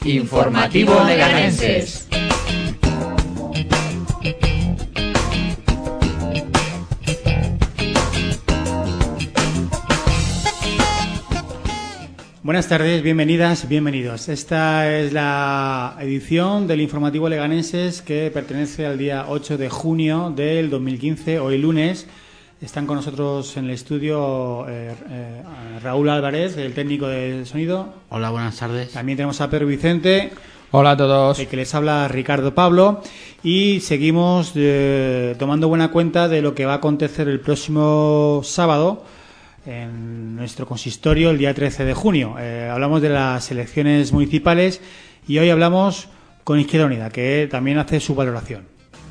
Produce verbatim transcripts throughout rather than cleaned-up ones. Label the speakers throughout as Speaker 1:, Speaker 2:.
Speaker 1: Informativo Leganenses.
Speaker 2: Buenas tardes, bienvenidas, bienvenidos. Esta es la edición del Informativo Leganenses que pertenece al día ocho de junio del dos mil quince, hoy lunes. Están con nosotros en el estudio eh, eh, Raúl Álvarez, el técnico de sonido.
Speaker 3: Hola, buenas tardes.
Speaker 2: También tenemos a Pedro Vicente.
Speaker 4: Hola a todos.
Speaker 2: El que les habla Ricardo Pablo. Y seguimos eh, tomando buena cuenta de lo que va a acontecer el próximo sábado en nuestro consistorio el día trece de junio. Eh, hablamos de las elecciones municipales y hoy hablamos con Izquierda Unida, que también hace su valoración.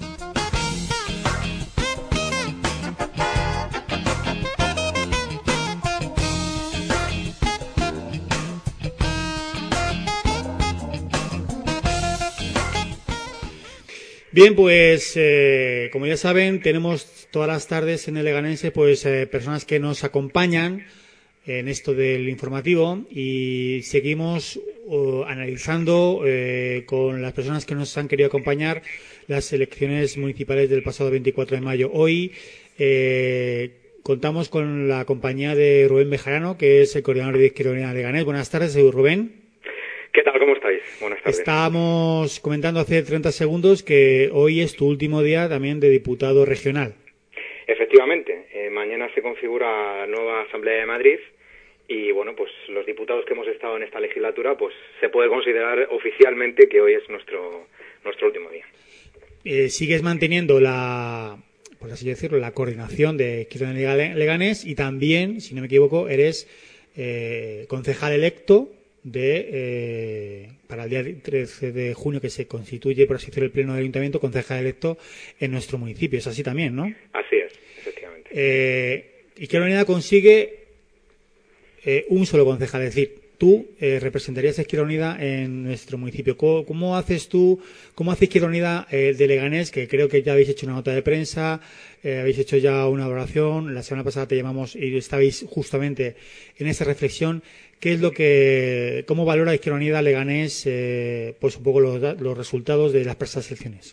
Speaker 2: Bien, pues eh, como ya saben, tenemos todas las tardes en el Leganense pues eh, personas que nos acompañan en esto del informativo y seguimos uh, analizando eh, con las personas que nos han querido acompañar las elecciones municipales del pasado veinticuatro de mayo. Hoy eh, contamos con la compañía de Rubén Bejarano, que es el coordinador de Izquierda Unida Leganés. Buenas tardes, Rubén.
Speaker 5: ¿Qué tal? ¿Cómo estáis? Buenas tardes.
Speaker 2: Estábamos comentando hace treinta segundos que hoy es tu último día también de diputado regional.
Speaker 5: Efectivamente. Eh, mañana se configura la nueva Asamblea de Madrid y, bueno, pues los diputados que hemos estado en esta legislatura, pues se puede considerar oficialmente que hoy es nuestro nuestro último día.
Speaker 2: Eh, sigues manteniendo la, por así decirlo, la coordinación de Izquierda Unida Leganés y también, si no me equivoco, eres eh, concejal electo de eh, para el día trece de junio, que se constituye, por así decirlo, el pleno del ayuntamiento, concejal electo en nuestro municipio. Es así también, ¿no?
Speaker 5: Así es, efectivamente.
Speaker 2: Eh, Izquierda Unida consigue eh, un solo concejal, es decir, tú eh, representarías a Izquierda Unida en nuestro municipio. ¿Cómo, cómo haces tú, cómo hace Izquierda Unida eh, de Leganés, que creo que ya habéis hecho una nota de prensa, eh, habéis hecho ya una valoración, la semana pasada te llamamos y estabais justamente en esa reflexión? ¿Qué es lo que, cómo valora Izquierda Unida Leganés, eh, pues un poco los, los resultados de las pasadas elecciones?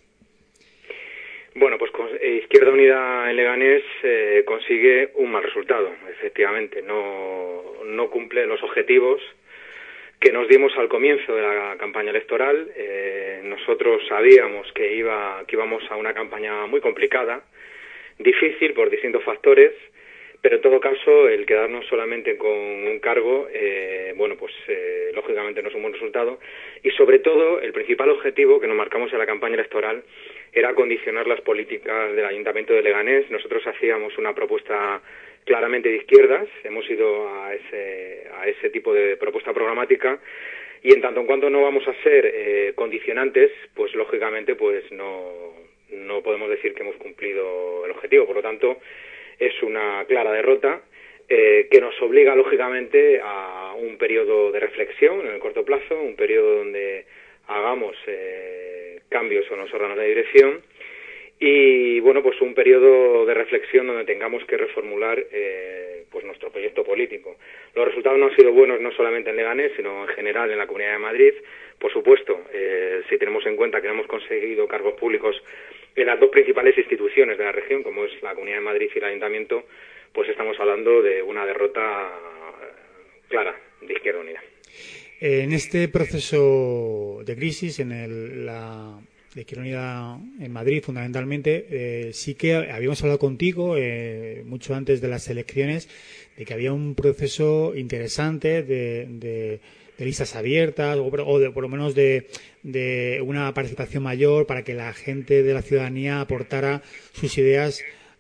Speaker 5: Bueno, pues Izquierda Unida en Leganés eh, consigue un mal resultado, efectivamente. No, no cumple los objetivos que nos dimos al comienzo de la campaña electoral. Eh, nosotros sabíamos que iba, que íbamos a una campaña muy complicada, difícil por distintos factores. Pero en todo caso, el quedarnos solamente con un cargo, eh, bueno, pues eh, lógicamente no es un buen resultado. Y sobre todo, el principal objetivo que nos marcamos en la campaña electoral era condicionar las políticas del Ayuntamiento de Leganés. Nosotros hacíamos una propuesta claramente de izquierdas, hemos ido a ese, a ese tipo de propuesta programática. Y en tanto en cuanto no vamos a ser eh, condicionantes, pues lógicamente pues no, no podemos decir que hemos cumplido el objetivo. Por lo tanto, es una clara derrota eh, que nos obliga, lógicamente, a un periodo de reflexión en el corto plazo, un periodo donde hagamos eh, cambios en los órganos de dirección y, bueno, pues un periodo de reflexión donde tengamos que reformular eh, pues nuestro proyecto político. Los resultados no han sido buenos no solamente en Leganés, sino en general en la Comunidad de Madrid. Por supuesto, eh, si tenemos en cuenta que no hemos conseguido cargos públicos en las dos principales instituciones de la región, como es la Comunidad de Madrid y el Ayuntamiento, pues estamos hablando de una derrota clara de Izquierda Unida.
Speaker 2: En este proceso de crisis, en el, la de Izquierda Unida en Madrid, fundamentalmente, eh, sí que habíamos hablado contigo eh, mucho antes de las elecciones de que había un proceso interesante de, de de listas abiertas o, o de, por lo menos de, de una participación mayor para que la gente de la ciudadanía aportara sus ideas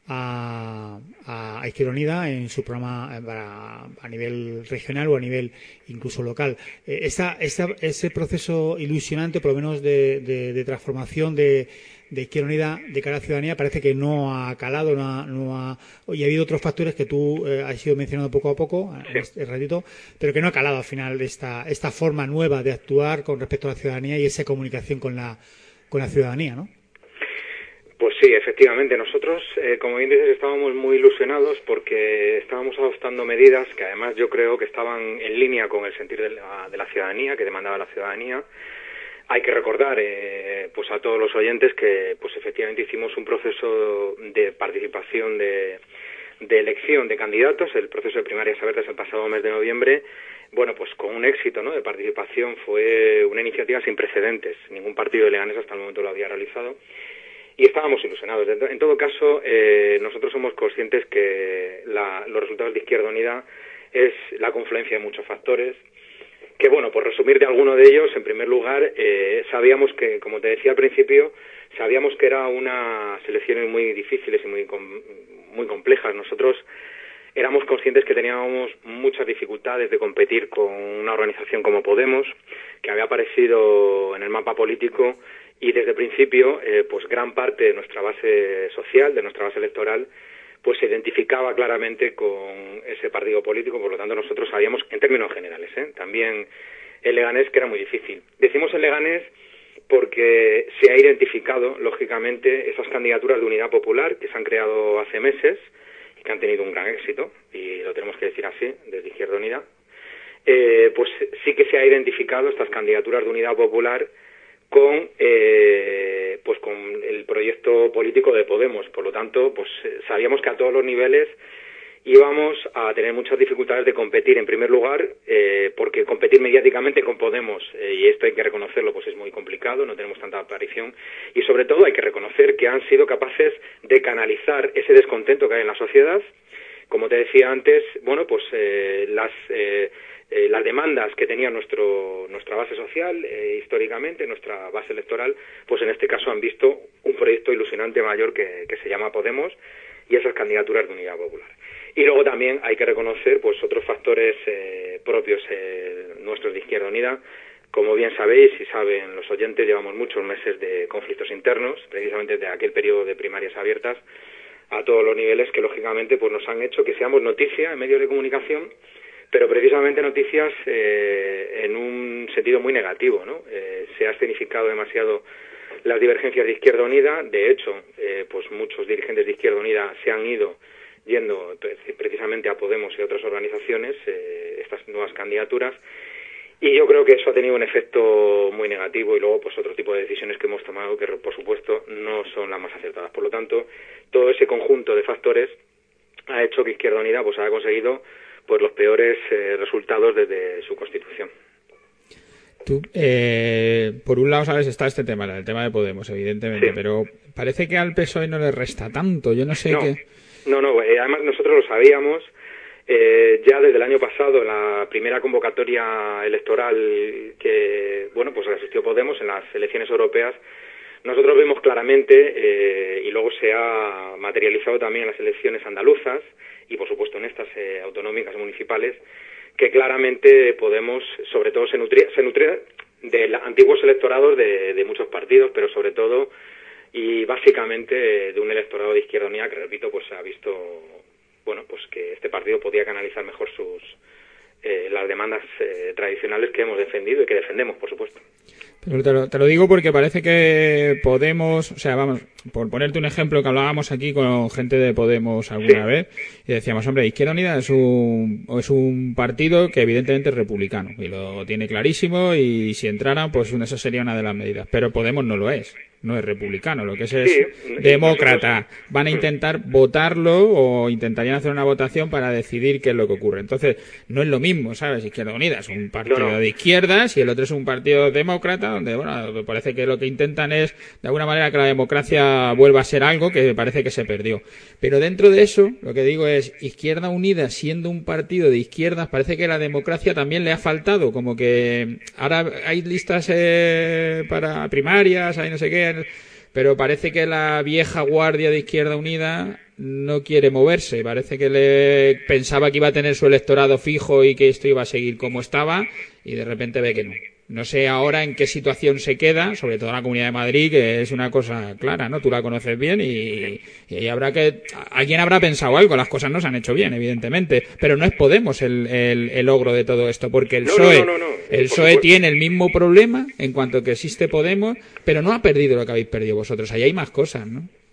Speaker 2: a, a Izquierda Unida en su programa para, a nivel regional o a nivel incluso local. Eh, esa, esa, ese proceso ilusionante, por lo menos de, de, de transformación de, de Izquierda Unida de cara a la ciudadanía, parece que no ha calado, no ha, no ha, y ha habido otros factores que tú eh, has ido mencionando poco a poco, sí. en este ratito, pero que no ha calado al final esta, esta forma nueva de actuar con respecto a la ciudadanía y esa comunicación con la, con la ciudadanía, ¿no?
Speaker 5: Pues sí, efectivamente. Nosotros, eh, como bien dices, estábamos muy ilusionados porque estábamos adoptando medidas que además yo creo que estaban en línea con el sentir de la, de la ciudadanía, que demandaba la ciudadanía. Hay que recordar eh, pues a todos los oyentes que pues efectivamente hicimos un proceso de participación de, de elección de candidatos, el proceso de primarias abiertas el pasado mes de noviembre. Bueno, pues con un éxito, ¿no?, de participación. Fue una iniciativa sin precedentes. Ningún partido de Leganés hasta el momento lo había realizado. Y estábamos ilusionados. En todo caso, eh, nosotros somos conscientes que la, los resultados de Izquierda Unida es la confluencia de muchos factores. Que, bueno, por resumir de alguno de ellos, en primer lugar, eh, sabíamos que, como te decía al principio, sabíamos que era unas elecciones muy difíciles y muy, com- muy complejas. Nosotros éramos conscientes que teníamos muchas dificultades de competir con una organización como Podemos, que había aparecido en el mapa político y desde el principio, eh, pues gran parte de nuestra base social, de nuestra base electoral, pues se identificaba claramente con ese partido político. Por lo tanto, nosotros sabíamos, en términos generales, ¿eh? también en Leganés, que era muy difícil. Decimos en Leganés porque se ha identificado, lógicamente, esas candidaturas de Unidad Popular que se han creado hace meses y que han tenido un gran éxito, y lo tenemos que decir así, desde Izquierda Unida. Eh, pues sí que se ha identificado estas candidaturas de Unidad Popular con eh, pues con el proyecto político de Podemos. Por lo tanto, pues sabíamos que a todos los niveles íbamos a tener muchas dificultades de competir. En primer lugar, eh, porque competir mediáticamente con Podemos, eh, y esto hay que reconocerlo, pues es muy complicado, no tenemos tanta aparición, y sobre todo hay que reconocer que han sido capaces de canalizar ese descontento que hay en la sociedad. Como te decía antes, bueno, pues eh, las eh, Eh, las demandas que tenía nuestro nuestra base social, eh, históricamente, nuestra base electoral, pues en este caso han visto un proyecto ilusionante mayor que, que se llama Podemos y esas candidaturas de Unidad Popular. Y luego también hay que reconocer pues otros factores eh, propios eh, nuestros de Izquierda Unida. Como bien sabéis y saben los oyentes, llevamos muchos meses de conflictos internos, precisamente desde aquel periodo de primarias abiertas a todos los niveles, que lógicamente pues nos han hecho que seamos noticia en medios de comunicación, pero precisamente noticias eh, en un sentido muy negativo, ¿no? Eh, se ha escenificado demasiado las divergencias de Izquierda Unida. De hecho, eh, pues muchos dirigentes de Izquierda Unida se han ido yendo precisamente a Podemos y a otras organizaciones, eh, estas nuevas candidaturas, y yo creo que eso ha tenido un efecto muy negativo. Y luego pues otro tipo de decisiones que hemos tomado que por supuesto no son las más acertadas. Por lo tanto, todo ese conjunto de factores ha hecho que Izquierda Unida pues haya conseguido pues los peores eh, resultados desde su constitución.
Speaker 3: Tú, eh, por un lado, sabes, está este tema, el tema de Podemos, evidentemente, sí, pero parece que al P S O E no le resta tanto. Yo no sé
Speaker 5: no,
Speaker 3: qué.
Speaker 5: No, no, eh, además nosotros lo sabíamos eh, ya desde el año pasado, la primera convocatoria electoral que, bueno, pues asistió Podemos en las elecciones europeas. Nosotros vimos claramente, eh, y luego se ha materializado también en las elecciones andaluzas, y por supuesto en estas eh, autonómicas y municipales, que claramente Podemos sobre todo se nutría, se nutría de los antiguos electorados de, de muchos partidos, pero sobre todo y básicamente de un electorado de Izquierda Unida que, repito, pues ha visto, bueno, pues que este partido podía canalizar mejor sus eh, las demandas eh, tradicionales que hemos defendido y que defendemos, por supuesto.
Speaker 3: Pero te lo, te lo digo porque parece que Podemos, o sea, vamos, por ponerte un ejemplo, que hablábamos aquí con gente de Podemos alguna sí. vez, y decíamos, hombre, Izquierda Unida es un, es un partido que evidentemente es republicano, y lo tiene clarísimo, y si entraran, pues eso sería una de las medidas. Pero Podemos no lo es, no es republicano, lo que es es sí, demócrata. Van a intentar votarlo, o intentarían hacer una votación para decidir qué es lo que ocurre. Entonces, no es lo mismo, ¿sabes? Izquierda Unida es un partido no, no. de izquierdas, y el otro es un partido demócrata, donde, bueno, me parece que lo que intentan es, de alguna manera, que la democracia vuelva a ser algo que parece que se perdió. Pero dentro de eso, lo que digo es, Izquierda Unida, siendo un partido de izquierdas, parece que la democracia también le ha faltado, como que ahora hay listas eh, para primarias, hay no sé qué, pero parece que la vieja guardia de Izquierda Unida no quiere moverse. Parece que le pensaba que iba a tener su electorado fijo y que esto iba a seguir como estaba, y de repente ve que no. No sé ahora en qué situación se queda, sobre todo en la Comunidad de Madrid, que es una cosa clara, ¿no? Tú la conoces bien y, y ahí habrá que... Alguien habrá pensado algo, las cosas no se han hecho bien, evidentemente, pero no es Podemos el, el, el ogro de todo esto, porque el
Speaker 5: no,
Speaker 3: P S O E,
Speaker 5: no, no, no, no.
Speaker 3: el P S O E tiene el mismo problema en cuanto que existe Podemos, pero no ha perdido lo que habéis perdido vosotros. Ahí hay más cosas, ¿no?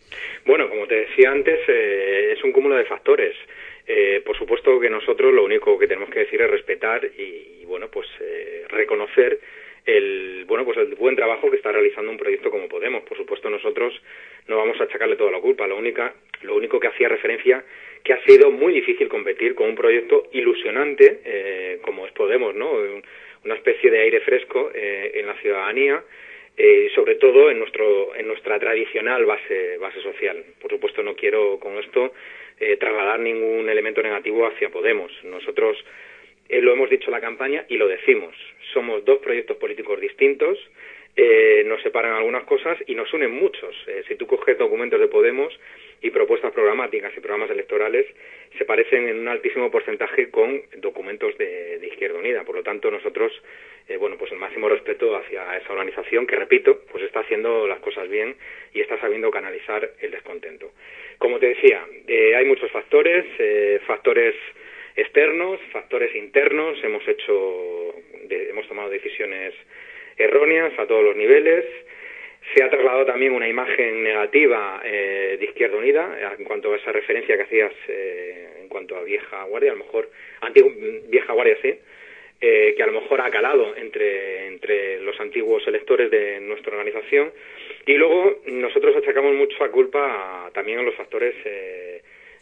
Speaker 5: Bueno, como te decía antes, eh, es un cúmulo de factores. Eh, por supuesto que nosotros lo único que tenemos que decir es respetar y, y bueno, pues eh, reconocer el bueno pues el buen trabajo que está realizando un proyecto como Podemos. Por supuesto, nosotros no vamos a achacarle toda la culpa. Lo única, lo único que hacía referencia que ha sido muy difícil competir con un proyecto ilusionante eh, como es Podemos, ¿no? Una especie de aire fresco eh, en la ciudadanía. Eh, sobre todo en nuestro en nuestra tradicional base base social. Por supuesto, no quiero con esto eh, trasladar ningún elemento negativo hacia Podemos. Nosotros eh, lo hemos dicho en la campaña y lo decimos. Somos dos proyectos políticos distintos, eh, nos separan algunas cosas y nos unen muchos. Eh, si tú coges documentos de Podemos y propuestas programáticas y programas electorales, se parecen en un altísimo porcentaje con documentos de, de Izquierda Unida. Por lo tanto, nosotros Eh, bueno, pues el máximo respeto hacia esa organización que, repito, pues está haciendo las cosas bien y está sabiendo canalizar el descontento. Como te decía, eh, hay muchos factores, eh, factores externos, factores internos. Hemos hecho, de, hemos tomado decisiones erróneas a todos los niveles. Se ha trasladado también una imagen negativa eh, de Izquierda Unida en cuanto a esa referencia que hacías eh, en cuanto a vieja guardia, a lo mejor antigua vieja guardia sí. Eh, que a lo mejor ha calado entre, entre los antiguos electores de nuestra organización. Y luego nosotros achacamos mucha culpa a, también a los factores eh,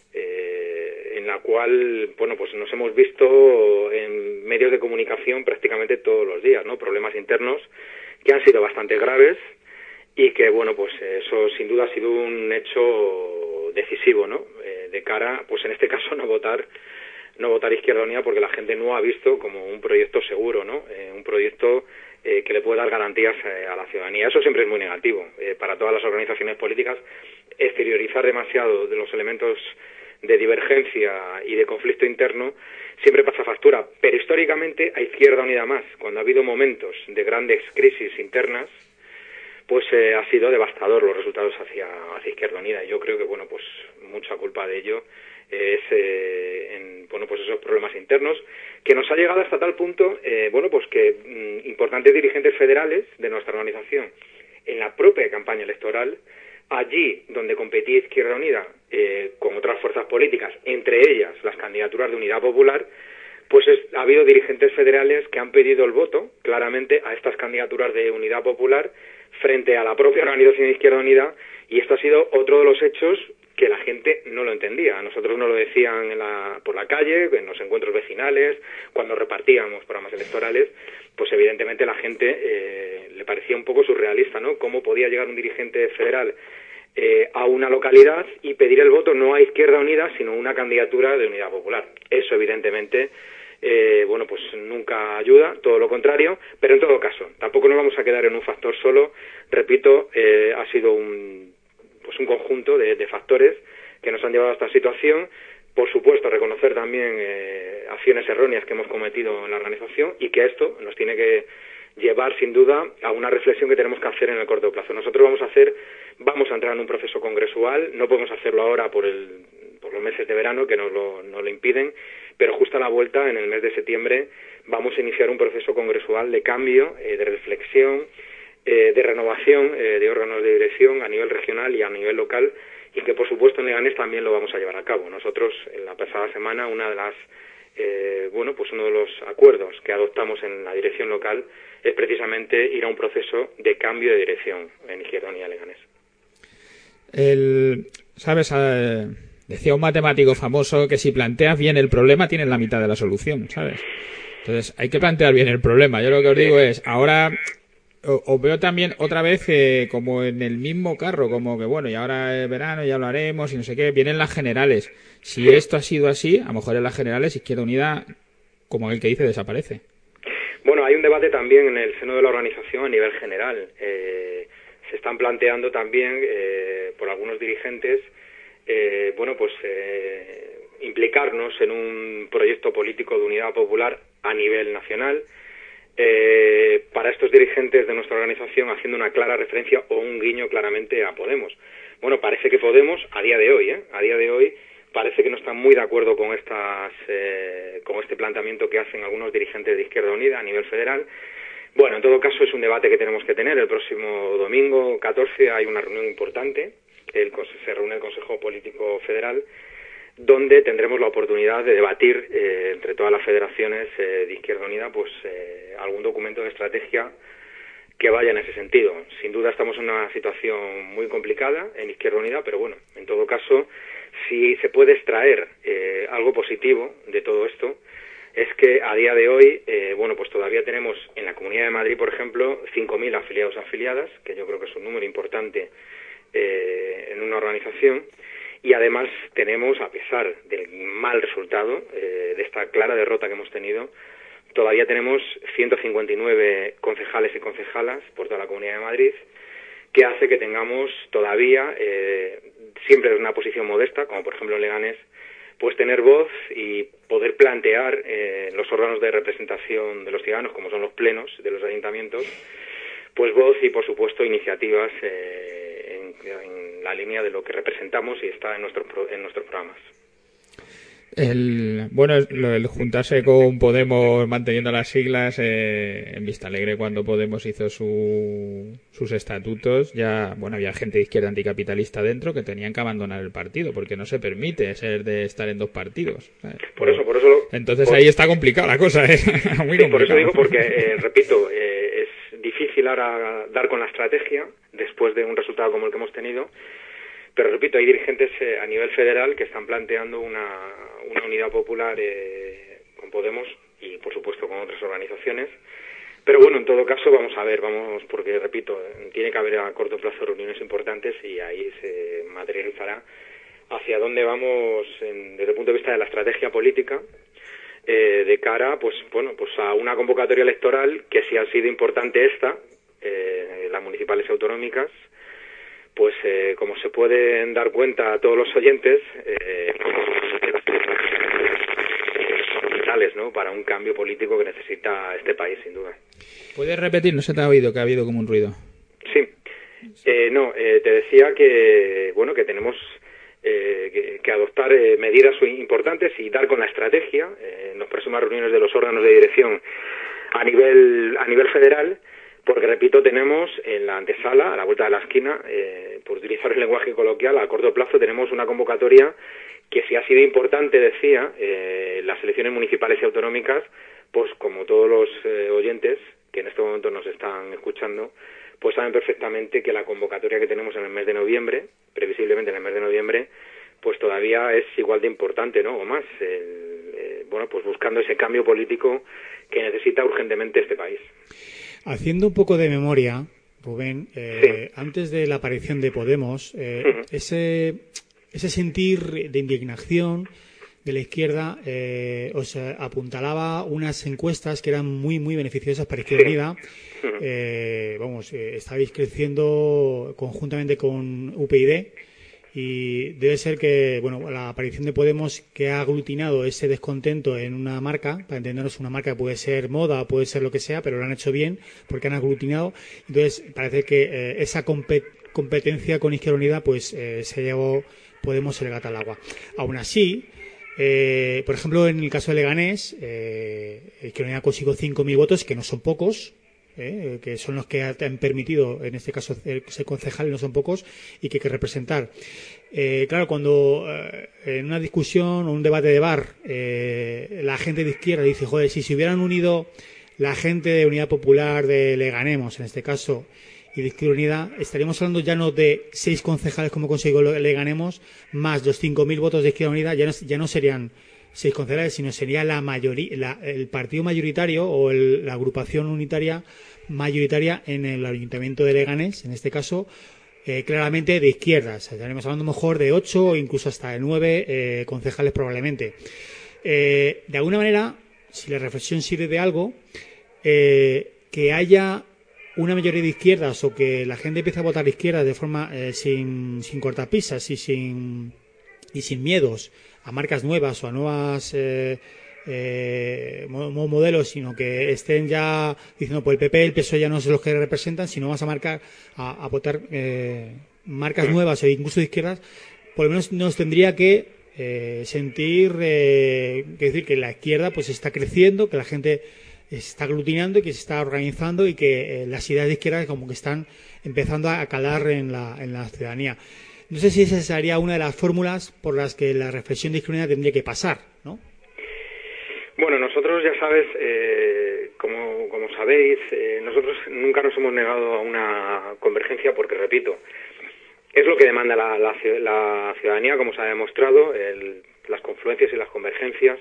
Speaker 5: eh, en la cual, bueno, pues nos hemos visto en medios de comunicación prácticamente todos los días, ¿no? Problemas internos que han sido bastante graves y que, bueno, pues eso sin duda ha sido un hecho decisivo, ¿no? Eh, de cara, pues en este caso, no votar no votar Izquierda Unida porque la gente no ha visto como un proyecto seguro, ¿no? Eh, un proyecto eh, que le puede dar garantías eh, a la ciudadanía. Eso siempre es muy negativo eh, para todas las organizaciones políticas. Exteriorizar demasiado de los elementos de divergencia y de conflicto interno siempre pasa factura. Pero históricamente a Izquierda Unida más, cuando ha habido momentos de grandes crisis internas, pues eh, ha sido devastador los resultados hacia, hacia Izquierda Unida. Y yo creo que, bueno, pues mucha culpa de ello es eh, en, bueno, pues esos problemas internos que nos ha llegado hasta tal punto, eh, bueno, pues que mm, importantes dirigentes federales de nuestra organización en la propia campaña electoral, allí donde competía Izquierda Unida eh, con otras fuerzas políticas, entre ellas las candidaturas de Unidad Popular, pues es, ha habido dirigentes federales que han pedido el voto claramente a estas candidaturas de Unidad Popular frente a la propia organización de Izquierda Unida, y esto ha sido otro de los hechos que la gente no lo entendía. A nosotros nos lo decían en la, por la calle, en los encuentros vecinales, cuando repartíamos programas electorales, pues evidentemente la gente eh, le parecía un poco surrealista, ¿no? Cómo podía llegar un dirigente federal eh, a una localidad y pedir el voto no a Izquierda Unida, sino una candidatura de Unidad Popular. Eso evidentemente Eh, bueno, pues nunca ayuda, todo lo contrario, pero en todo caso, tampoco nos vamos a quedar en un factor solo. Repito, eh, ha sido un, pues un conjunto de, de factores que nos han llevado a esta situación. Por supuesto, reconocer también eh, acciones erróneas que hemos cometido en la organización y que esto nos tiene que llevar, sin duda, a una reflexión que tenemos que hacer en el corto plazo. Nosotros vamos a hacer, vamos a entrar en un proceso congresual, no podemos hacerlo ahora por el por los meses de verano que nos lo, nos lo impiden, pero justo a la vuelta, en el mes de septiembre, vamos a iniciar un proceso congresual de cambio, eh, de reflexión, eh, de renovación eh, de órganos de dirección a nivel regional y a nivel local, y que por supuesto en Leganés también lo vamos a llevar a cabo. Nosotros, en la pasada semana, una de las eh, bueno, pues uno de los acuerdos que adoptamos en la dirección local es precisamente ir a un proceso de cambio de dirección en Izquierda Unida Leganés.
Speaker 3: El, ¿sabes? Eh, decía un matemático famoso que si planteas bien el problema tienes la mitad de la solución, ¿sabes? Entonces hay que plantear bien el problema. Yo lo que os digo es, ahora os veo también otra vez eh, como en el mismo carro, como que bueno, y ahora es verano, ya lo haremos y no sé qué, vienen las generales. Si esto ha sido así, a lo mejor en las generales Izquierda Unida, como el que dice, desaparece.
Speaker 5: Bueno, hay un debate también en el seno de la organización a nivel general. Eh, se están planteando también eh, por algunos dirigentes, eh, bueno, pues eh, implicarnos en un proyecto político de unidad popular a nivel nacional. Eh, para estos dirigentes de nuestra organización, haciendo una clara referencia o un guiño claramente a Podemos. Bueno, parece que Podemos, a día de hoy, ¿eh? a día de hoy, parece que no están muy de acuerdo con estas, eh, con este planteamiento que hacen algunos dirigentes de Izquierda Unida a nivel federal. Bueno, en todo caso es un debate que tenemos que tener. El próximo domingo catorce hay una reunión importante el, se reúne el Consejo Político Federal, donde tendremos la oportunidad de debatir eh, entre todas las federaciones eh, de Izquierda Unida pues eh, algún documento de estrategia que vaya en ese sentido. Sin duda estamos en una situación muy complicada en Izquierda Unida, pero bueno, en todo caso, si se puede extraer eh, algo positivo de todo esto, es que a día de hoy, eh, bueno, pues todavía tenemos en la Comunidad de Madrid, por ejemplo, cinco mil afiliados afiliadas, que yo creo que es un número importante eh, en una organización, y además tenemos, a pesar del mal resultado, eh, de esta clara derrota que hemos tenido, todavía tenemos ciento cincuenta y nueve concejales y concejalas por toda la Comunidad de Madrid, que hace que tengamos todavía, eh, siempre en una posición modesta, como por ejemplo en Leganés, pues tener voz y poder plantear eh, en los órganos de representación de los ciudadanos, como son los plenos de los ayuntamientos, pues voz y por supuesto iniciativas eh, en, en la línea de lo que representamos y está en nuestros en nuestros programas.
Speaker 3: El, bueno, el juntarse con Podemos manteniendo las siglas, eh, en Vistalegre cuando Podemos hizo su, sus estatutos, ya, bueno, había gente de izquierda anticapitalista dentro que tenían que abandonar el partido porque no se permite ser de estar en dos partidos, ¿sabes?
Speaker 5: Por eso, por eso.
Speaker 3: Entonces
Speaker 5: por,
Speaker 3: ahí está complicada la cosa, ¿eh? Muy
Speaker 5: sí, por eso digo, porque, eh, repito, eh, es difícil ahora dar con la estrategia después de un resultado como el que hemos tenido. Pero repito, hay dirigentes eh, a nivel federal que están planteando una, una unidad popular eh, con Podemos y, por supuesto, con otras organizaciones. Pero bueno, en todo caso, vamos a ver, vamos, porque repito, tiene que haber a corto plazo reuniones importantes y ahí se materializará hacia dónde vamos en, desde el punto de vista de la estrategia política eh, de cara, pues bueno, pues a una convocatoria electoral que si ha sido importante esta, eh, las municipales y autonómicas. Pues eh, como se pueden dar cuenta a todos los oyentes, eh, son vitales, ¿no?, para un cambio político que necesita este país, sin duda.
Speaker 3: ¿Puedes repetir? No se te ha oído, que ha habido como un ruido.
Speaker 5: Sí. Eh, no, eh, te decía que, bueno, que tenemos eh, que, que adoptar eh, medidas importantes y dar con la estrategia eh, en las próximas reuniones de los órganos de dirección a nivel a nivel federal. Porque, repito, tenemos en la antesala, a la vuelta de la esquina, eh, por utilizar el lenguaje coloquial, a corto plazo tenemos una convocatoria que si ha sido importante, decía, eh, las elecciones municipales y autonómicas, pues como todos los eh, oyentes que en este momento nos están escuchando, pues saben perfectamente que la convocatoria que tenemos en el mes de noviembre, previsiblemente en el mes de noviembre, pues todavía es igual de importante, ¿no?, o más, el, eh, bueno, pues buscando ese cambio político que necesita urgentemente este país.
Speaker 2: Haciendo un poco de memoria, Rubén, eh, sí. antes de la aparición de Podemos, eh, uh-huh. ese, ese sentir de indignación de la izquierda eh, os apuntalaba unas encuestas que eran muy, muy beneficiosas para Izquierda Unida. Sí. Uh-huh. Eh, vamos, eh, estabais creciendo conjuntamente con U P YD. Y debe ser que, bueno, la aparición de Podemos, que ha aglutinado ese descontento en una marca, para entendernos, una marca puede ser moda, puede ser lo que sea, pero lo han hecho bien porque han aglutinado. Entonces, parece que eh, esa compet- competencia con Izquierda Unida, pues eh, se llevó Podemos el gato al agua. Aún así, eh, por ejemplo, en el caso de Leganés, eh, Izquierda Unida consiguió cinco mil votos, que no son pocos. Eh, que son los que han permitido, en este caso, ser concejal, no son pocos, y que hay que representar. Eh, claro, cuando eh, en una discusión o un debate de bar eh, la gente de izquierda dice, joder, si se hubieran unido la gente de Unidad Popular de Leganemos, en este caso, y de Izquierda Unida, estaríamos hablando ya no de seis concejales como consiguió Leganemos, más los cinco mil votos de Izquierda Unida, ya no, ya no serían seis concejales, sino sería la mayoría, la, el partido mayoritario o el, la agrupación unitaria mayoritaria en el Ayuntamiento de Leganés, en este caso, eh, claramente de izquierdas. Estaremos hablando mejor de ocho o incluso hasta de nueve eh, concejales probablemente. Eh, de alguna manera, si la reflexión sirve de algo, eh, que haya una mayoría de izquierdas o que la gente empiece a votar de izquierdas de forma eh, sin, sin cortapisas y sin, y sin miedos a marcas nuevas o a nuevas eh, eh, modelos, sino que estén ya diciendo, pues el P P, el P S O E ya no son los que representan, sino vas a marcar a, a votar eh, marcas nuevas o incluso de izquierdas, por lo menos nos tendría que eh, sentir eh, que decir que la izquierda pues está creciendo, que la gente se está aglutinando y que se está organizando y que eh, las ideas de izquierda como que están empezando a calar en la, en la ciudadanía. No sé si esa sería una de las fórmulas por las que la reflexión de Izquierda Unida tendría que pasar, ¿no?
Speaker 5: Bueno, nosotros, ya sabes, eh, como, como sabéis, eh, nosotros nunca nos hemos negado a una convergencia porque, repito, es lo que demanda la, la, la ciudadanía, como se ha demostrado, el, las confluencias y las convergencias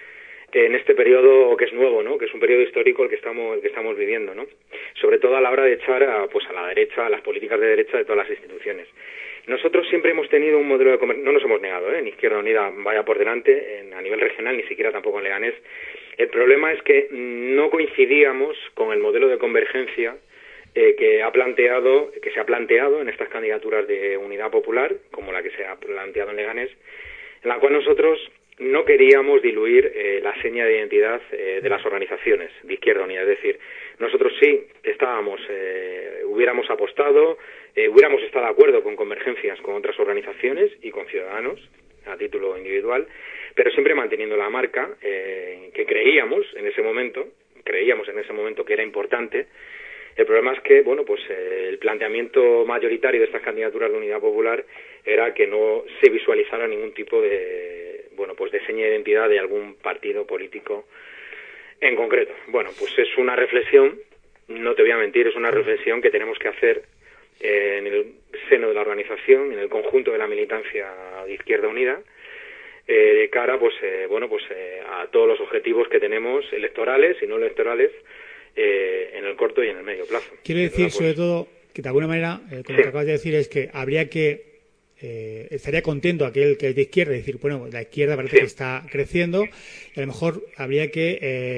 Speaker 5: en este periodo que es nuevo, ¿no? Que es un periodo histórico el que estamos el que estamos viviendo, ¿no? Sobre todo a la hora de echar a, pues a la derecha, a las políticas de derecha de todas las instituciones. Nosotros siempre hemos tenido un modelo de convergencia, no nos hemos negado, ¿eh? En Izquierda Unida vaya por delante, en, a nivel regional, ni siquiera tampoco en Leganés. El problema es que no coincidíamos con el modelo de convergencia eh, que ha planteado, que se ha planteado en estas candidaturas de Unidad Popular, como la que se ha planteado en Leganés, en la cual nosotros no queríamos diluir eh, la seña de identidad eh, de las organizaciones de Izquierda Unida. Es decir, nosotros sí estábamos, eh, hubiéramos apostado, eh, hubiéramos estado de acuerdo con convergencias con otras organizaciones y con ciudadanos a título individual, pero siempre manteniendo la marca eh, que creíamos en ese momento, creíamos en ese momento que era importante. El problema es que, bueno, pues eh, el planteamiento mayoritario de estas candidaturas de Unidad Popular era que no se visualizara ningún tipo de, bueno, pues de seña de identidad de algún partido político en concreto. Bueno, pues es una reflexión, no te voy a mentir, es una reflexión que tenemos que hacer eh, en el seno de la organización, en el conjunto de la militancia de Izquierda Unida, eh, de cara, pues, eh, bueno, pues eh, a todos los objetivos que tenemos electorales y no electorales, Eh, en el corto y en el medio plazo.
Speaker 2: Quiero decir, pues, sobre todo, que de alguna manera, eh, como sí. te acabas de decir, es que habría que, eh, estaría contento aquel que es de izquierda, decir, bueno, la izquierda parece sí. que está creciendo, y a lo mejor habría que,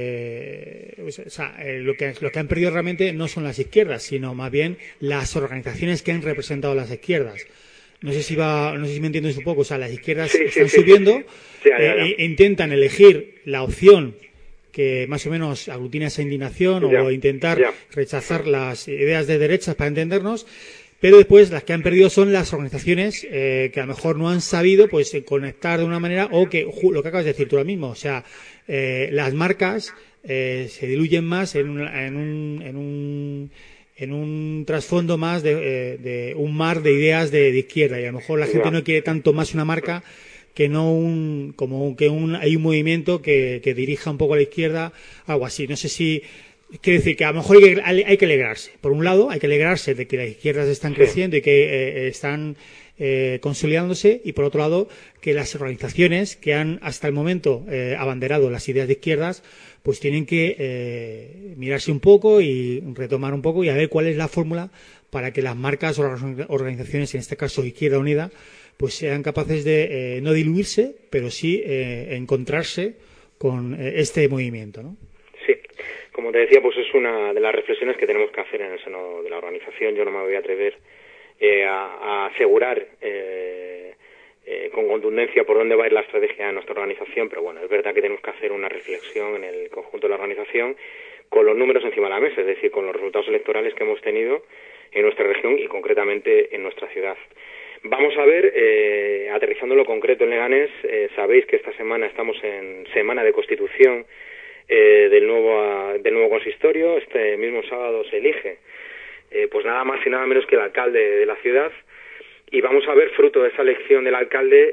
Speaker 2: eh, o sea, eh, lo que lo que han perdido realmente no son las izquierdas, sino más bien las organizaciones que han representado las izquierdas. No sé si va, no sé si me entiendes un poco, o sea, las izquierdas sí, están sí, subiendo, sí, sí. Sí, ya, ya. Eh, e intentan elegir la opción que más o menos aglutina esa indignación ya, o intentar ya. rechazar las ideas de derechas para entendernos, pero después las que han perdido son las organizaciones eh, que a lo mejor no han sabido pues conectar de una manera o que, lo que acabas de decir tú ahora mismo, o sea, eh, las marcas eh, se diluyen más en un, en un, en un, en un trasfondo más de, eh, de un mar de ideas de, de izquierda, y a lo mejor la gente ya. no quiere tanto más una marca que no un como que un hay un movimiento que, que dirija un poco a la izquierda, algo así. No sé si quiere decir que a lo mejor hay que, hay que alegrarse. Por un lado, hay que alegrarse de que las izquierdas están sí. creciendo y que eh, están eh, consolidándose, y por otro lado, que las organizaciones que han hasta el momento eh, abanderado las ideas de izquierdas, pues tienen que eh, mirarse un poco y retomar un poco y a ver cuál es la fórmula para que las marcas o las organizaciones, en este caso Izquierda Unida, pues sean capaces de eh, no diluirse, pero sí eh, encontrarse con eh, este movimiento, ¿no?
Speaker 5: Sí, como te decía, pues es una de las reflexiones que tenemos que hacer en el seno de la organización. Yo no me voy a atrever eh, a, a asegurar eh, eh, con contundencia por dónde va a ir la estrategia de nuestra organización, pero bueno, es verdad que tenemos que hacer una reflexión en el conjunto de la organización con los números encima de la mesa, es decir, con los resultados electorales que hemos tenido en nuestra región y concretamente en nuestra ciudad. Vamos a ver, eh, aterrizando lo concreto en Leganés, eh, sabéis que esta semana estamos en semana de constitución eh, del nuevo del nuevo consistorio. Este mismo sábado se elige, eh, pues nada más y nada menos que el alcalde de la ciudad, y vamos a ver, fruto de esa elección del alcalde,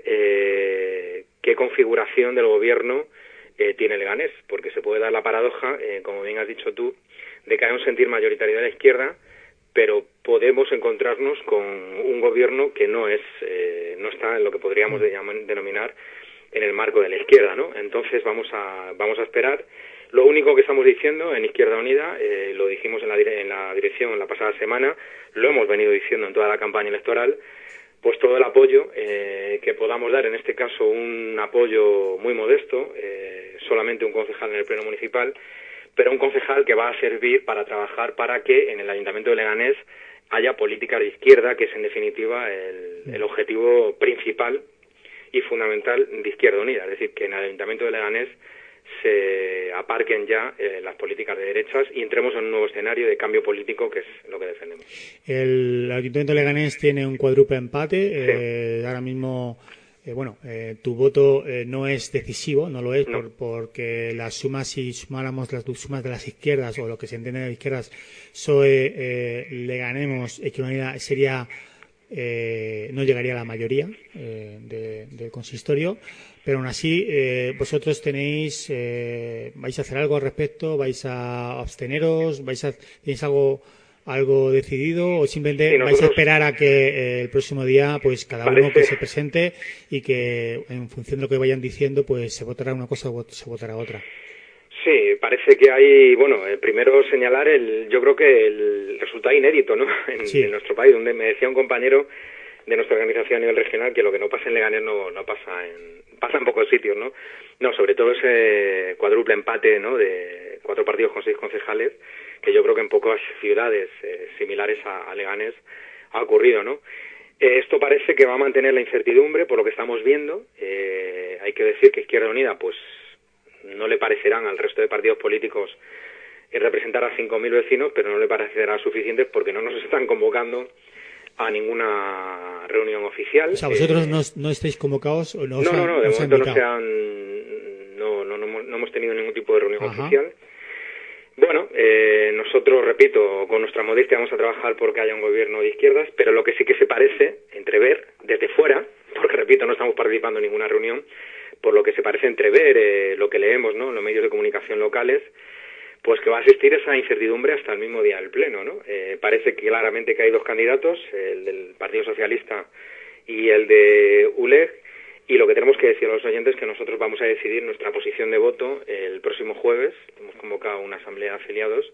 Speaker 5: eh, qué configuración del gobierno eh, tiene Leganés, porque se puede dar la paradoja, eh, como bien has dicho tú, de que hay un sentir mayoritario de la izquierda, pero podemos encontrarnos con un gobierno que no es eh, no está en lo que podríamos de llamar, denominar en el marco de la izquierda, ¿no? Entonces vamos a vamos a esperar. Lo único que estamos diciendo en Izquierda Unida, eh, lo dijimos en la, dire- en la dirección en la pasada semana, lo hemos venido diciendo en toda la campaña electoral, pues todo el apoyo eh, que podamos dar, en este caso un apoyo muy modesto, eh, solamente un concejal en el pleno municipal, pero un concejal que va a servir para trabajar para que en el Ayuntamiento de Leganés haya políticas de izquierda, que es en definitiva el, el objetivo principal y fundamental de Izquierda Unida. Es decir, que en el Ayuntamiento de Leganés se aparquen ya eh, las políticas de derechas y entremos en un nuevo escenario de cambio político, que es lo que defendemos.
Speaker 2: El Ayuntamiento de Leganés tiene un cuádruple empate. Eh, sí. Ahora mismo... Eh, bueno, eh, tu voto eh, no es decisivo, no lo es, no. Por, porque las sumas, si sumáramos las sumas de las izquierdas, o lo que se entiende de las izquierdas, P S O E, eh, Leganemos, Izquierda Unida, sería eh, no llegaría a la mayoría eh, de, del consistorio, pero aún así eh, vosotros tenéis, eh, vais a hacer algo al respecto, vais a absteneros, vais a, tenéis algo algo decidido o simplemente sí, nosotros... vais a esperar a que eh, el próximo día pues cada Parece... uno que se presente y que en función de lo que vayan diciendo pues se votará una cosa o se votará otra.
Speaker 5: Sí, parece que hay, bueno, eh, primero señalar el, yo creo que el resultado inédito, ¿no? En, sí. en nuestro país, donde me decía un compañero de nuestra organización a nivel regional que lo que no pasa en Leganés no, no pasa en, pasa en pocos sitios, ¿no? No, sobre todo ese cuádruple empate, ¿no? De cuatro partidos con seis concejales, que yo creo que en pocas ciudades eh, similares a, a Leganés ha ocurrido, ¿no? Eh, esto parece que va a mantener la incertidumbre por lo que estamos viendo. Eh, hay que decir que Izquierda Unida, pues, no le parecerán al resto de partidos políticos eh, representar a cinco mil vecinos, pero no le parecerá suficiente porque no nos están convocando a ninguna reunión oficial.
Speaker 2: O sea, ¿vosotros eh, no, no estáis convocados o no?
Speaker 5: No,
Speaker 2: han,
Speaker 5: no, no, de
Speaker 2: no
Speaker 5: momento no se han, no, no, no, hemos, no hemos tenido ningún tipo de reunión Ajá. oficial. Bueno, eh, nosotros, repito, con nuestra modestia vamos a trabajar porque haya un gobierno de izquierdas, pero lo que sí que se parece, entrever, desde fuera, porque repito, no estamos participando en ninguna reunión, por lo que se parece entrever eh, lo que leemos, ¿no?, en los medios de comunicación locales, pues que va a existir esa incertidumbre hasta el mismo día del Pleno, ¿no? Eh, parece que claramente que hay dos candidatos, el del Partido Socialista y el de U L E G, y lo que tenemos que decir a los oyentes es que nosotros vamos a decidir nuestra posición de voto el próximo jueves. Hemos convocado una asamblea de afiliados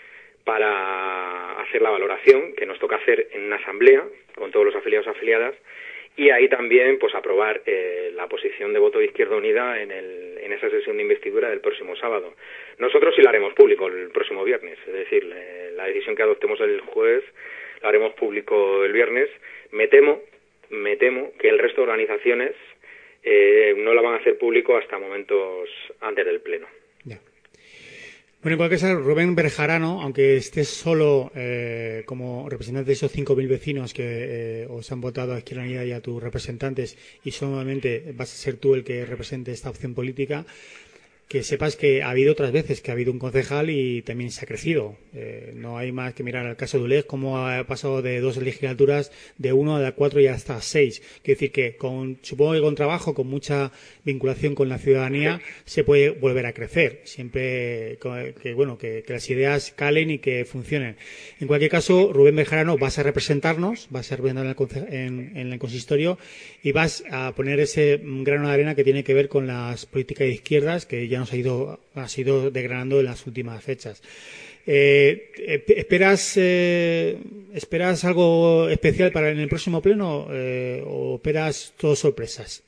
Speaker 5: para hacer la valoración que nos toca hacer en una asamblea con todos los afiliados afiliadas, y ahí también pues aprobar eh, la posición de voto de Izquierda Unida en, el, en esa sesión de investidura del próximo sábado. Nosotros sí la haremos público el próximo viernes, es decir, eh, la decisión que adoptemos el jueves la haremos público el viernes. Me temo, me temo que el resto de organizaciones eh, no la van a hacer público hasta momentos antes del Pleno.
Speaker 2: Ya. Bueno, en cualquier caso, Rubén Bejarano, aunque estés solo eh, como representante de esos cinco mil vecinos que eh, os han votado a Izquierda Unida y a tus representantes, y solamente vas a ser tú el que represente esta opción política, que sepas que ha habido otras veces que ha habido un concejal y también se ha crecido. Eh, no hay más que mirar al caso de U L E G, cómo ha pasado de dos legislaturas, de uno a cuatro y hasta seis. Quiere decir que, con, supongo que con trabajo, con mucha vinculación con la ciudadanía, se puede volver a crecer. Siempre que, bueno, que, que las ideas calen y que funcionen. En cualquier caso, Rubén Bejarano, vas a representarnos, vas a representarnos en el, en, en el consistorio y vas a poner ese grano de arena que tiene que ver con las políticas de izquierdas, que ya nos ha ido, ha sido degradando en las últimas fechas. Eh, ¿Esperas eh, esperas algo especial para en el próximo pleno eh, o esperas todo sorpresas?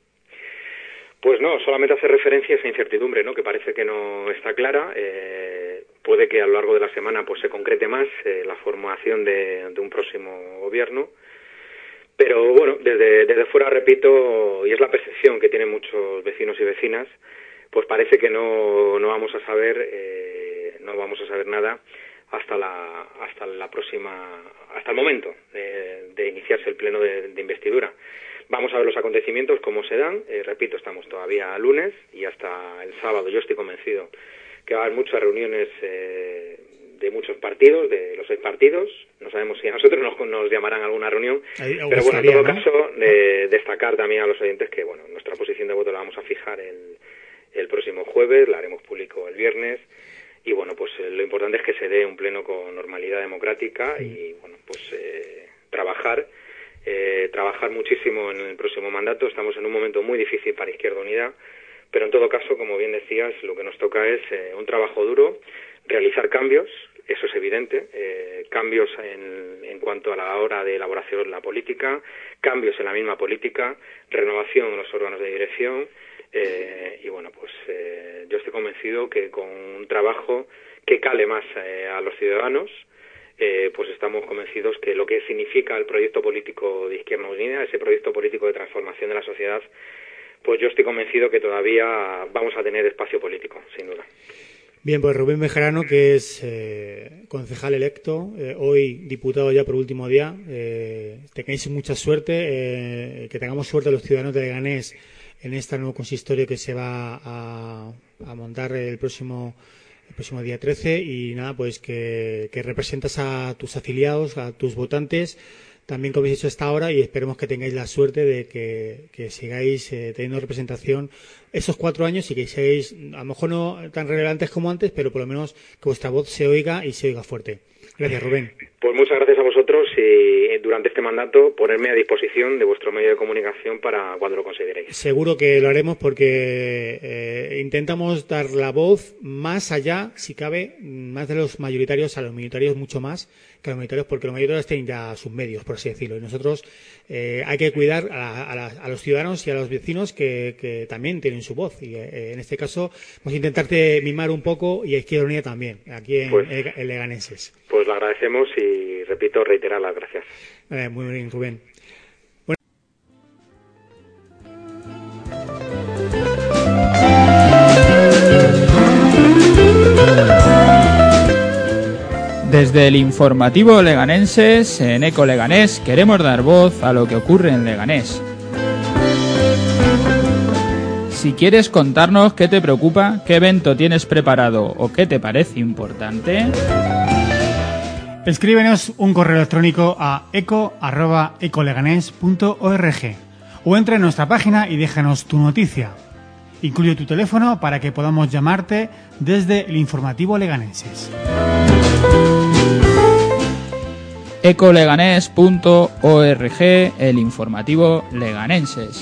Speaker 5: Pues no, solamente hacer referencia a esa incertidumbre, ¿no?, que parece que no está clara. Eh, puede que a lo largo de la semana pues se concrete más eh, la formación de, de un próximo gobierno. Pero bueno, desde, desde fuera, repito, y es la percepción que tienen muchos vecinos y vecinas, pues parece que no, no vamos a saber eh, no vamos a saber nada hasta la hasta la próxima hasta el momento de, de iniciarse el pleno de, de investidura. Vamos a ver los acontecimientos cómo se dan. Eh, repito, estamos todavía a lunes y hasta el sábado yo estoy convencido que va a haber muchas reuniones eh, de muchos partidos, de los seis partidos. No sabemos si a nosotros nos, nos llamarán a alguna reunión, Ahí, pero bueno, en todo ¿no? caso, de, destacar también a los oyentes que bueno, nuestra posición de voto la vamos a fijar el el próximo jueves, la haremos público el viernes, y bueno, pues eh, lo importante es que se dé un pleno con normalidad democrática y bueno, pues eh, trabajar eh, trabajar muchísimo en el próximo mandato. Estamos en un momento muy difícil para Izquierda Unida, pero en todo caso, como bien decías, lo que nos toca es eh, un trabajo duro, realizar cambios, eso es evidente, eh, cambios en, en cuanto a la hora de elaboración de la política, cambios en la misma política, renovación en los órganos de dirección. Eh, y bueno, pues eh, yo estoy convencido que con un trabajo que cale más eh, a los ciudadanos, eh, pues estamos convencidos que lo que significa el proyecto político de Izquierda Unida, ese proyecto político de transformación de la sociedad, pues yo estoy convencido que todavía vamos a tener espacio político, sin duda.
Speaker 2: Bien, pues Rubén Bejarano, que es eh, concejal electo, eh, hoy diputado ya por último día, eh, tengáis mucha suerte, eh, que tengamos suerte los ciudadanos de Leganés en este nuevo consistorio que se va a, a montar el próximo el próximo día trece, y nada, pues que, que representas a tus afiliados, a tus votantes también como habéis hecho hasta ahora, y esperemos que tengáis la suerte de que, que sigáis eh, teniendo representación esos cuatro años y que seáis, a lo mejor no tan relevantes como antes, pero por lo menos que vuestra voz se oiga y se oiga fuerte. Gracias, Rubén.
Speaker 5: Pues muchas gracias a vosotros y durante este mandato ponerme a disposición de vuestro medio de comunicación para cuando lo consideréis.
Speaker 2: Seguro que lo haremos porque eh, intentamos dar la voz más allá, si cabe, más de los mayoritarios a los minoritarios, mucho más que a los minoritarios, porque los mayoritarios tienen ya sus medios, por así decirlo. Y nosotros eh, hay que cuidar a, a, la, a los ciudadanos y a los vecinos que, que también tienen su voz. Y eh, en este caso vamos a intentarte mimar un poco y a Izquierda Unida también, aquí en, pues, en Leganenses.
Speaker 5: Pues lo agradecemos y, repito, reiterar las gracias.
Speaker 2: Eh, muy bien, Rubén.
Speaker 3: Desde el informativo Leganenses, en Eco Leganés, queremos dar voz a lo que ocurre en Leganés. Si quieres contarnos qué te preocupa, qué evento tienes preparado o qué te parece importante,
Speaker 4: escríbenos un correo electrónico a eco arroba ecoleganés punto org o entra en nuestra página y déjanos tu noticia. Incluye tu teléfono para que podamos llamarte desde el informativo Leganenses.
Speaker 3: ecoleganés punto org, el informativo Leganenses.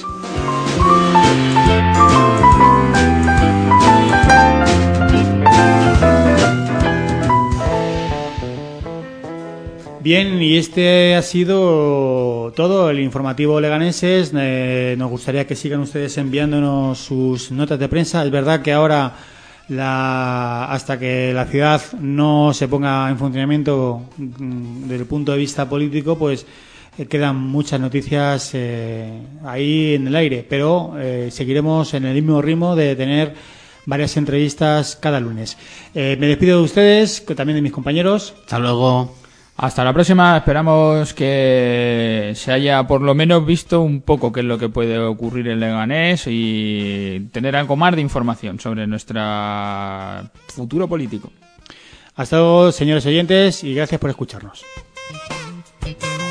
Speaker 4: Bien, y este ha sido todo el informativo Leganenses. Eh, nos gustaría que sigan ustedes enviándonos sus notas de prensa. Es verdad que ahora, la, hasta que la ciudad no se ponga en funcionamiento mm, desde el punto de vista político, pues eh, quedan muchas noticias eh, ahí en el aire. Pero eh, seguiremos en el mismo ritmo de tener varias entrevistas cada lunes. Eh, me despido de ustedes, también de mis compañeros.
Speaker 6: Hasta luego.
Speaker 3: Hasta la próxima. Esperamos que se haya por lo menos visto un poco qué es lo que puede ocurrir en Leganés y tener algo más de información sobre nuestro futuro político.
Speaker 4: Hasta luego, señores oyentes, y gracias por escucharnos.